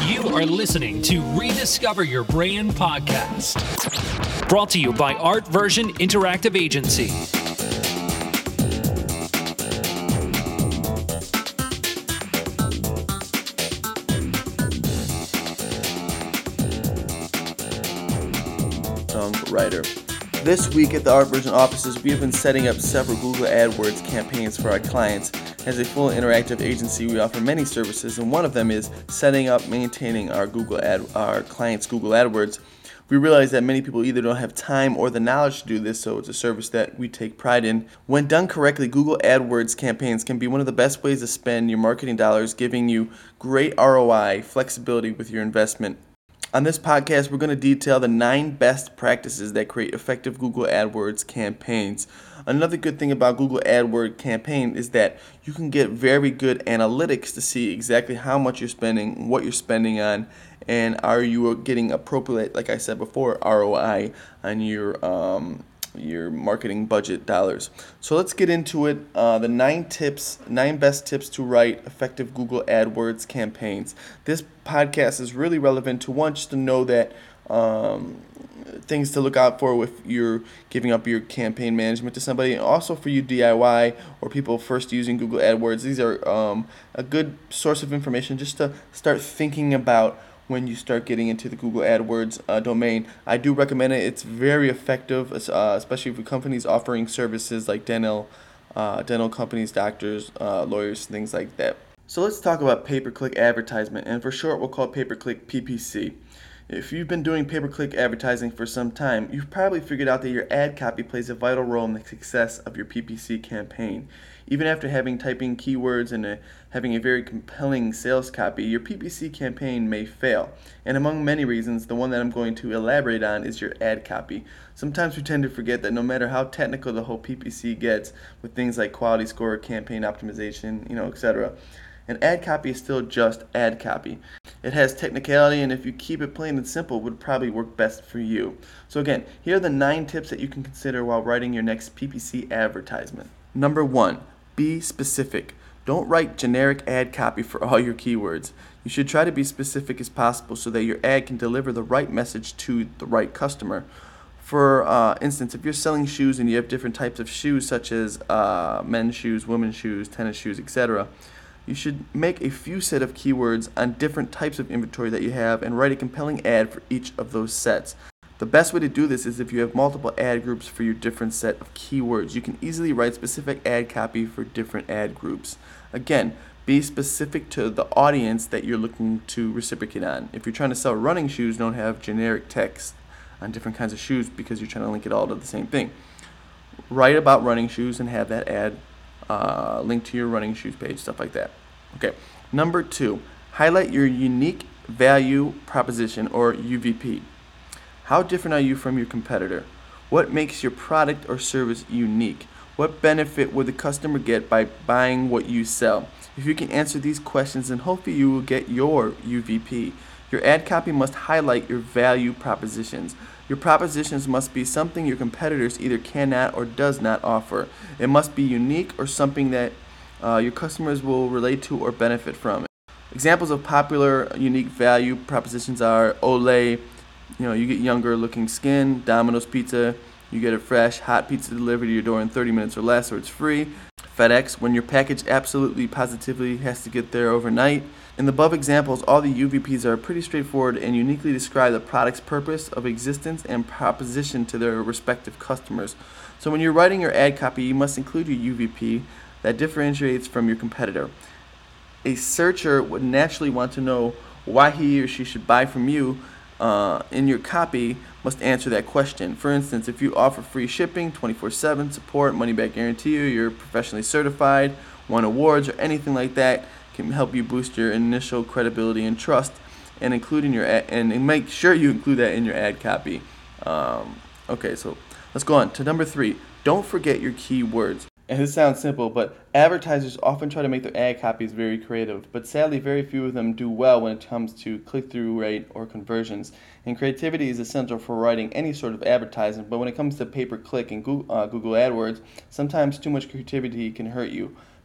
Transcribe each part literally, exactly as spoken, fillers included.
You are listening to Rediscover Your Brand podcast, brought to you by Art Version Interactive Agency. Writer. This week at the Art Version offices, we have been setting up several Google AdWords campaigns for our clients. As a full interactive agency, we offer many services, and one of them is setting up, maintaining our Google Ad, our clients' Google AdWords. We realize that many people either don't have time or the knowledge to do this, so it's a service that we take pride in. When done correctly, Google AdWords campaigns can be one of the best ways to spend your marketing dollars, giving you great R O I, flexibility with your investment. On this podcast, we're going to detail the nine best practices that create effective Google AdWords campaigns. Another good thing about Google AdWords campaign is that you can get very good analytics to see exactly how much you're spending, what you're spending on, and are you getting appropriate, like I said before, R O I on your um, your marketing budget dollars. So let's get into it. Uh, the nine tips, nine best tips to write effective Google AdWords campaigns. This podcast is really relevant to one, just to know that um, things to look out for if you're giving up your campaign management to somebody, and also for you D I Y or people first using Google AdWords. These are um, a good source of information just to start thinking about when you start getting into the Google AdWords uh, domain. I do recommend it. It's very effective, uh, especially for companies offering services like dental, uh, dental companies, doctors, uh, lawyers, things like that. So let's talk about pay-per-click advertisement, and for short we'll call it pay-per-click P P C. If you've been doing pay-per-click advertising for some time, you've probably figured out that your ad copy plays a vital role in the success of your P P C campaign. Even after having typing keywords and a, having a very compelling sales copy, your P P C campaign may fail. And among many reasons, the one that I'm going to elaborate on is your ad copy. Sometimes we tend to forget that no matter how technical the whole P P C gets with things like quality score, campaign optimization, you know, et cetera, an ad copy is still just ad copy. It has technicality, and if you keep it plain and simple, it would probably work best for you. So again, here are the nine tips that you can consider while writing your next P P C advertisement. Number one, be specific. Don't write generic ad copy for all your keywords. You should try to be specific as possible so that your ad can deliver the right message to the right customer. For uh, instance, if you're selling shoes and you have different types of shoes, such as uh, men's shoes, women's shoes, tennis shoes, et cetera, you should make a few set of keywords on different types of inventory that you have and write a compelling ad for each of those sets. The best way to do this is if you have multiple ad groups for your different set of keywords. You can easily write specific ad copy for different ad groups. Again, be specific to the audience that you're looking to reciprocate on. If you're trying to sell running shoes, don't have generic text on different kinds of shoes because you're trying to link it all to the same thing. Write about running shoes and have that ad uh, linked to your running shoes page, stuff like that. Okay. Number two, highlight your unique value proposition, or U V P. How different are you from your competitor? What makes your product or service unique? What benefit would the customer get by buying what you sell? If you can answer these questions, then hopefully you will get your U V P. Your ad copy must highlight your value propositions. Your propositions must be something your competitors either cannot or does not offer. It must be unique or something that uh, your customers will relate to or benefit from. Examples of popular unique value propositions are Olay, you know, you get younger looking skin. Domino's Pizza, you get a fresh, hot pizza delivered to your door in thirty minutes or less, or it's free. FedEx, when your package absolutely positively has to get there overnight. In the above examples, all the U V Ps are pretty straightforward and uniquely describe the product's purpose of existence and proposition to their respective customers. So when you're writing your ad copy, you must include your U V P that differentiates from your competitor. A searcher would naturally want to know why he or she should buy from you. Uh, in your copy must answer that question. For instance, if you offer free shipping, twenty-four seven support, money-back guarantee, or you're professionally certified, won awards, or anything like that, can help you boost your initial credibility and trust, and include in your ad, and make sure you include that in your ad copy. Um, okay, so let's go on to number three. Don't forget your keywords. And this sounds simple, but advertisers often try to make their ad copies very creative, but sadly very few of them do well when it comes to click-through rate or conversions. And creativity is essential for writing any sort of advertising, but when it comes to pay-per-click and Google, uh, Google AdWords, sometimes too much creativity can hurt you.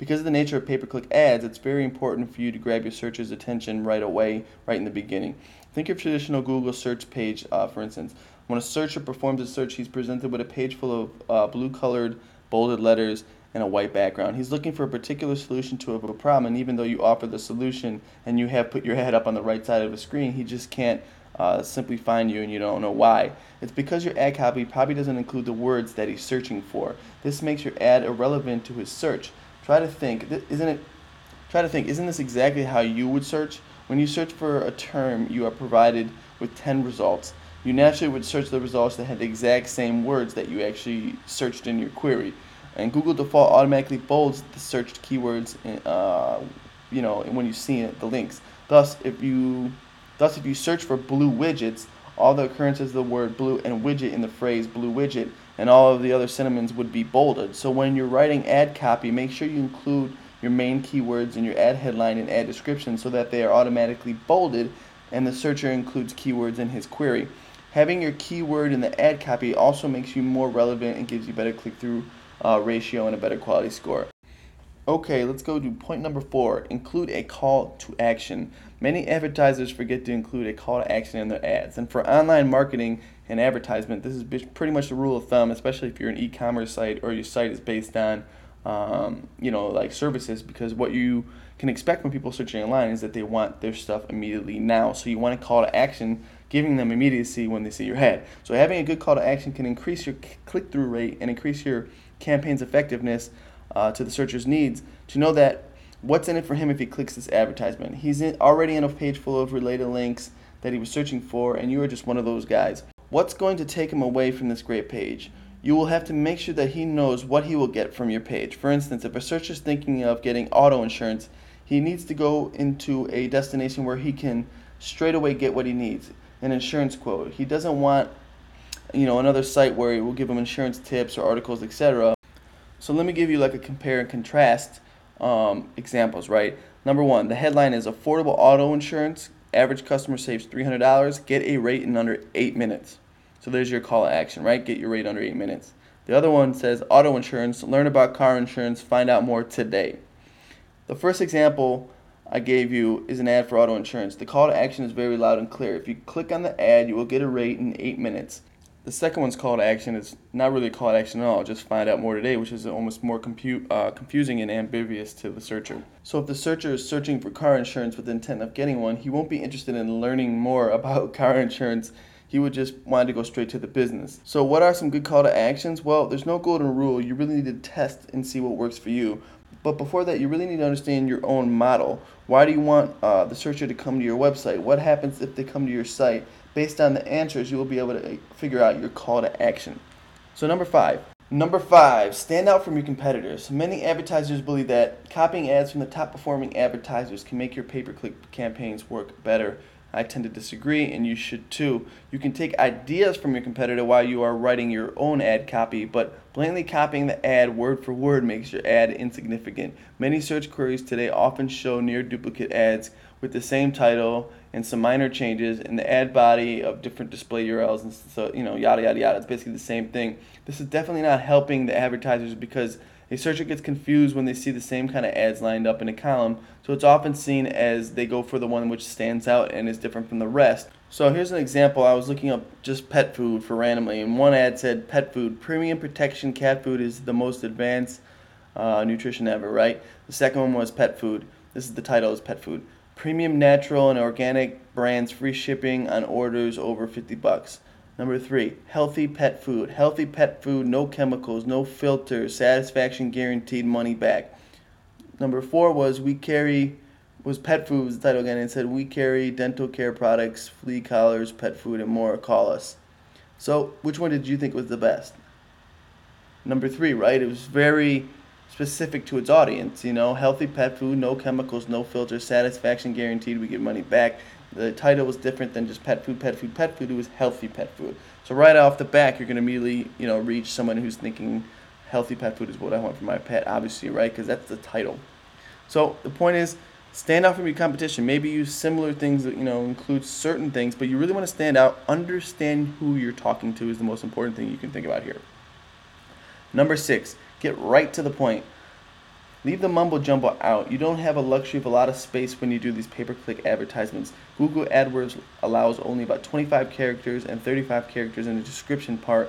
Because of the nature of pay-per-click ads, it's very important for you to grab your searcher's attention right away, right in the beginning. Think of traditional Google search page, uh, for instance. When a searcher performs a search, he's presented with a page full of uh, blue-colored, bolded letters and a white background. He's looking for a particular solution to a problem, and even though you offer the solution and you have put your head up on the right side of the screen, he just can't uh, simply find you, and you don't know why. It's because your ad copy probably doesn't include the words that he's searching for. This makes your ad irrelevant to his search. Try to think, isn't it? Try to think, isn't this exactly how you would search? When you search for a term, you are provided with ten results. You naturally would search the results that had the exact same words that you actually searched in your query. And Google default automatically bolds the searched keywords, uh, you know, when you see it, the links. Thus, if you, thus if you search for blue widgets, all the occurrences of the word blue and widget in the phrase blue widget and all of the other synonyms would be bolded. So when you're writing ad copy, make sure you include your main keywords in your ad headline and ad description so that they are automatically bolded and the searcher includes keywords in his query. Having your keyword in the ad copy also makes you more relevant and gives you better click-through uh, ratio and a better quality score. Okay, let's go to point number four. Include a call to action. Many advertisers forget to include a call to action in their ads. And for online marketing and advertisement, this is pretty much the rule of thumb, especially if you're an e-commerce site or your site is based on, um, you know, like services, because what you can expect when people searching online is that they want their stuff immediately now. So you want a call to action, giving them immediacy when they see your ad. So having a good call to action can increase your click-through rate and increase your campaign's effectiveness Uh, to the searcher's needs, to know that what's in it for him if he clicks this advertisement. He's in, already in a page full of related links that he was searching for, and you are just one of those guys. What's going to take him away from this great page? You will have to make sure that he knows what he will get from your page. For instance, if a searcher is thinking of getting auto insurance, he needs to go into a destination where he can straight away get what he needs, an insurance quote. He doesn't want, you know, another site where it will give him insurance tips or articles, et cetera. So let me give you like a compare and contrast um, examples, right? Number one, the headline is Affordable Auto Insurance. Average customer saves three hundred dollars. Get a rate in under eight minutes. So there's your call to action, right? Get your rate under eight minutes. The other one says Auto Insurance. Learn about car insurance. Find out more today. The first example I gave you is an ad for auto insurance. The call to action is very loud and clear. If you click on the ad, you will get a rate in eight minutes. The second one's call to action is not really a call to action at all, just find out more today, which is almost more compute, uh, confusing and ambiguous to the searcher. So if the searcher is searching for car insurance with the intent of getting one, he won't be interested in learning more about car insurance. He would just want to go straight to the business. So what are some good call to actions? Well, there's no golden rule. You really need to test and see what works for you. But before that, you really need to understand your own model. Why do you want uh, the searcher to come to your website? What happens if they come to your site? Based on the answers, you will be able to figure out your call to action. So number five. Number five, stand out from your competitors. Many advertisers believe that copying ads from the top performing advertisers can make your pay-per-click campaigns work better. I tend to disagree, and you should too. You can take ideas from your competitor while you are writing your own ad copy, but blatantly copying the ad word for word makes your ad insignificant. Many search queries today often show near duplicate ads with the same title and some minor changes in the ad body of different display U R Ls, and so, you know, yada yada yada. It's basically the same thing. This is definitely not helping the advertisers because a searcher gets confused when they see the same kind of ads lined up in a column, so it's often seen as they go for the one which stands out and is different from the rest. So here's an example. I was looking up just pet food for randomly, and one ad said pet food, premium protection cat food is the most advanced uh, nutrition ever, right? The second one was pet food. This is the title is pet food. Premium natural and organic brands, free shipping on orders over fifty bucks. Number three, healthy pet food. Healthy pet food, no chemicals, no filters, satisfaction guaranteed, money back. Number four was we carry, was pet food, was the title again, and it said we carry dental care products, flea collars, pet food, and more, call us. So which one did you think was the best? Number three, right? It was very specific to its audience, you know, healthy pet food, no chemicals, no filters, satisfaction guaranteed, we get money back. The title was different than just pet food, pet food, pet food. It was healthy pet food. So right off the back, you're going to immediately, you know, reach someone who's thinking healthy pet food is what I want for my pet, obviously, right? Because that's the title. So the point is, stand out from your competition. Maybe use similar things that, you know, include certain things, but you really want to stand out. Understand who you're talking to is the most important thing you can think about here. Number six, get right to the point. Leave the mumbo jumbo out. You don't have a luxury of a lot of space when you do these pay-per-click advertisements. Google AdWords allows only about twenty-five characters and thirty-five characters in the description part.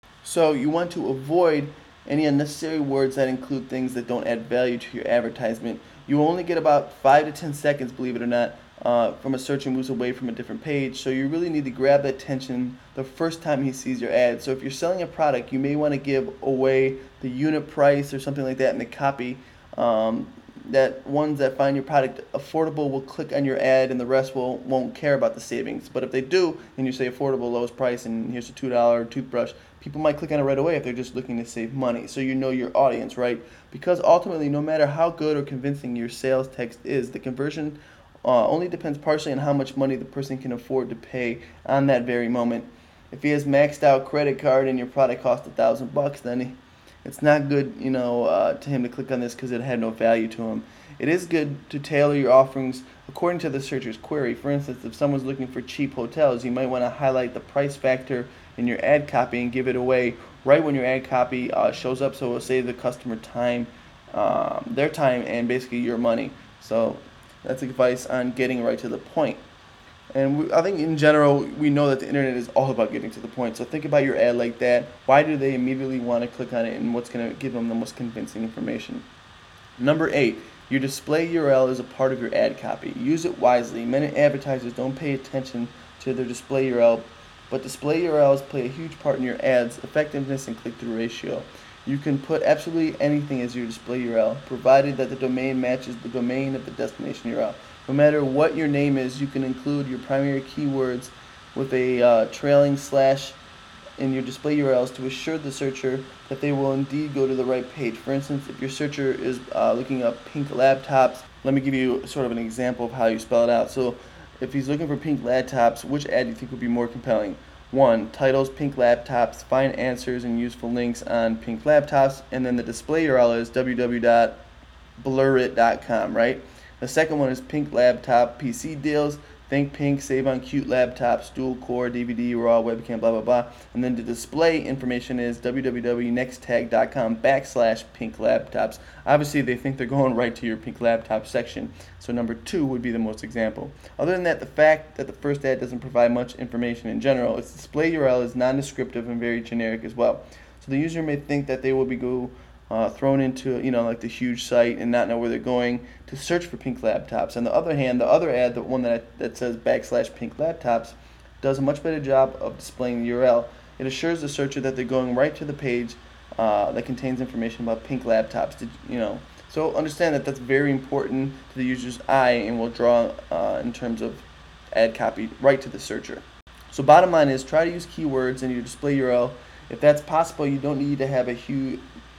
So you want to avoid any unnecessary words that include things that don't add value to your advertisement. You only get about five to ten seconds, believe it or not, uh, from a searcher moves away from a different page. So you really need to grab the attention the first time he sees your ad. So if you're selling a product, you may want to give away the unit price or something like that in the copy. Um, that ones that find your product affordable will click on your ad, and the rest will won't care about the savings. But if they do, and you say affordable, lowest price, and here's a two dollar toothbrush, people might click on it right away if they're just looking to save money. So you know your audience, right? Because ultimately, no matter how good or convincing your sales text is, the conversion uh, only depends partially on how much money the person can afford to pay on that very moment. If he has maxed out credit card and your product costs a thousand bucks, then he, it's not good, you know, uh, to him to click on this because it had no value to him. It is good to tailor your offerings according to the searcher's query. For instance, if someone's looking for cheap hotels, you might want to highlight the price factor in your ad copy and give it away right when your ad copy uh, shows up, so it will save the customer time, um, their time, and basically your money. So that's advice on getting right to the point. And we, I think in general, we know that the internet is all about getting to the point. So think about your ad like that. Why do they immediately want to click on it, and what's going to give them the most convincing information? Number eight, your display U R L is a part of your ad copy. Use it wisely. Many advertisers don't pay attention to their display U R L, but display U R Ls play a huge part in your ads' effectiveness and click-through ratio. You can put absolutely anything as your display U R L, provided that the domain matches the domain of the destination U R L. No matter what your name is, you can include your primary keywords with a uh, trailing slash in your display U R Ls to assure the searcher that they will indeed go to the right page. For instance, if your searcher is uh, looking up pink laptops, let me give you sort of an example of how you spell it out. So if he's looking for pink laptops, which ad do you think would be more compelling? One, titles pink laptops, find answers and useful links on pink laptops, and then the display U R L is w w w dot blur it dot com, right? The second one is pink laptop P C deals. Think pink, save on cute laptops, dual core, D V D, raw, webcam, blah, blah, blah. And then the display information is w w w dot nexttag dot com backslash pink laptops. Obviously, they think they're going right to your pink laptop section. So number two would be the most example. Other than that, the fact that the first ad doesn't provide much information in general, its display U R L is non-descriptive and very generic as well. So the user may think that they will be go Uh, thrown into, you know, like the huge site and not know where they're going to search for pink laptops. On the other hand, the other ad, the one that that says backslash pink laptops, does a much better job of displaying the U R L. It assures the searcher that they're going right to the page uh, that contains information about pink laptops. Did, you know, so understand that that's very important to the user's eye and will draw uh, in terms of ad copy right to the searcher. So bottom line is, try to use keywords in your display U R L. If that's possible, you don't need to have a huge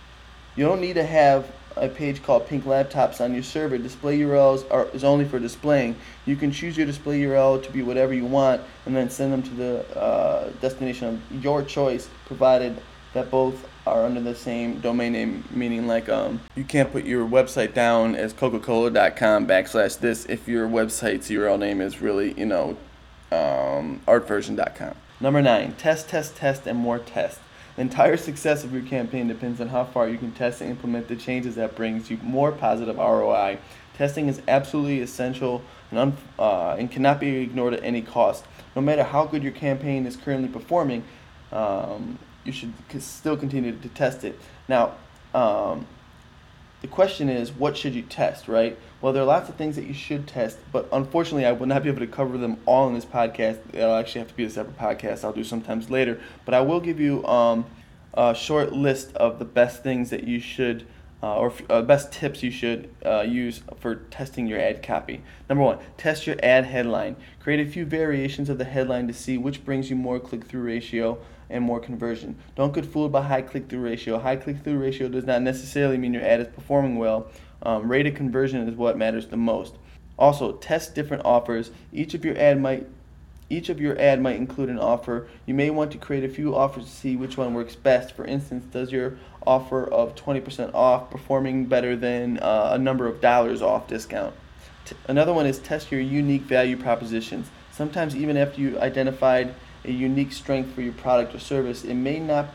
You don't need to have a page called Pink Laptops on your server. Display U R Ls are is only for displaying. You can choose your display U R L to be whatever you want and then send them to the uh, destination of your choice, provided that both are under the same domain name, meaning like um, you can't put your website down as coca cola dot com backslash this if your website's U R L name is really, you know, um, art version dot com. Number nine, test, test, test, and more test. The entire success of your campaign depends on how far you can test and implement the changes that brings you more positive R O I. Testing is absolutely essential and, un- uh, and cannot be ignored at any cost. No matter how good your campaign is currently performing, um, you should c- still continue to test it. Now, um, the question is, what should you test, right? Well, there are lots of things that you should test, but unfortunately, I will not be able to cover them all in this podcast. It'll actually have to be a separate podcast I'll do sometimes later. But I will give you um, a short list of the best things that you should, uh, or uh, best tips you should uh, use for testing your ad copy. Number one, test your ad headline. Create a few variations of the headline to see which brings you more click-through ratio and more conversion. Don't get fooled by high click-through ratio. High click-through ratio does not necessarily mean your ad is performing well. Um, rate of conversion is what matters the most. Also, test different offers. Each of your ad might each of your ad might include an offer. You may want to create a few offers to see which one works best. For instance, does your offer of twenty percent off performing better than uh, a number of dollars off discount? T- another one is test your unique value propositions. Sometimes even after you identified a unique strength for your product or service, it may not be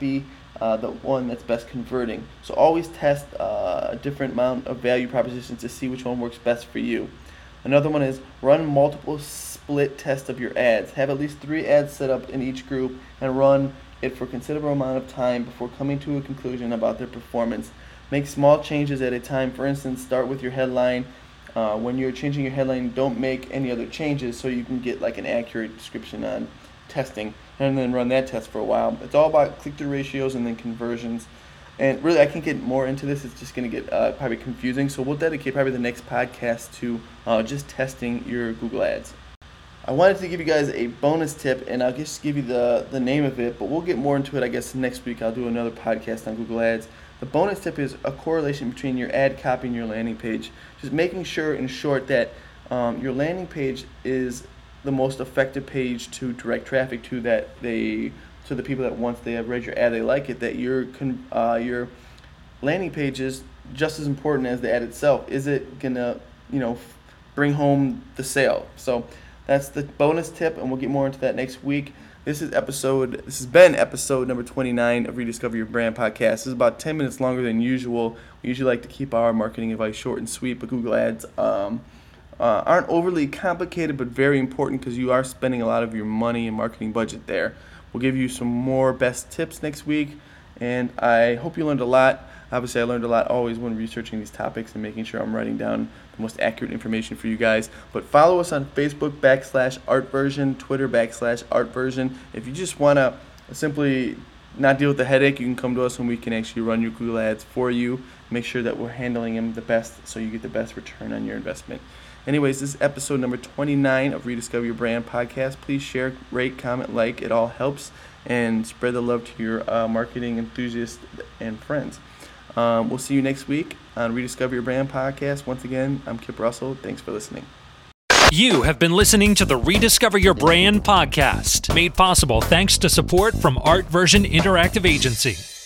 uh, the one that's best converting. So always test uh, a different amount of value propositions to see which one works best for you. Another one is run multiple split tests of your ads. Have at least three ads set up in each group and run it for a considerable amount of time before coming to a conclusion about their performance. Make small changes at a time. For instance, start with your headline. Uh, when you're changing your headline, don't make any other changes so you can get like an accurate description on testing, and then run that test for a while. It's all about click-through ratios and then conversions. And really, I can't get more into this. It's just going to get uh, probably confusing. So we'll dedicate probably the next podcast to uh, just testing your Google Ads. I wanted to give you guys a bonus tip, and I'll just give you the, the name of it, but we'll get more into it, I guess, next week. I'll do another podcast on Google Ads. The bonus tip is a correlation between your ad copy and your landing page. Just making sure, in short, that um, your landing page is the most effective page to direct traffic to, that they to the people that once they have read your ad, they like it, that your con, uh, your landing page is just as important as the ad itself. Is it gonna, you know, f- bring home the sale? So that's the bonus tip, and we'll get more into that next week. This is episode. This has been episode number twenty-nine of Rediscover Your Brand podcast. This is about ten minutes longer than usual. We usually like to keep our marketing advice short and sweet, but Google Ads um, uh, aren't overly complicated, but very important because you are spending a lot of your money and marketing budget there. We'll give you some more best tips next week, and I hope you learned a lot. Obviously, I learned a lot always when researching these topics and making sure I'm writing down the most accurate information for you guys. But follow us on Facebook backslash ArtVersion, Twitter backslash ArtVersion. If you just want to simply not deal with the headache, you can come to us and we can actually run your Google Ads for you. Make sure that we're handling them the best so you get the best return on your investment. Anyways, this is episode number twenty-nine of Rediscover Your Brand podcast. Please share, rate, comment, like. It all helps. And spread the love to your uh, marketing enthusiasts and friends. Um, we'll see you next week on Rediscover Your Brand podcast. Once again, I'm Kip Russell. Thanks for listening. You have been listening to the Rediscover Your Brand podcast, made possible thanks to support from ArtVersion Interactive Agency.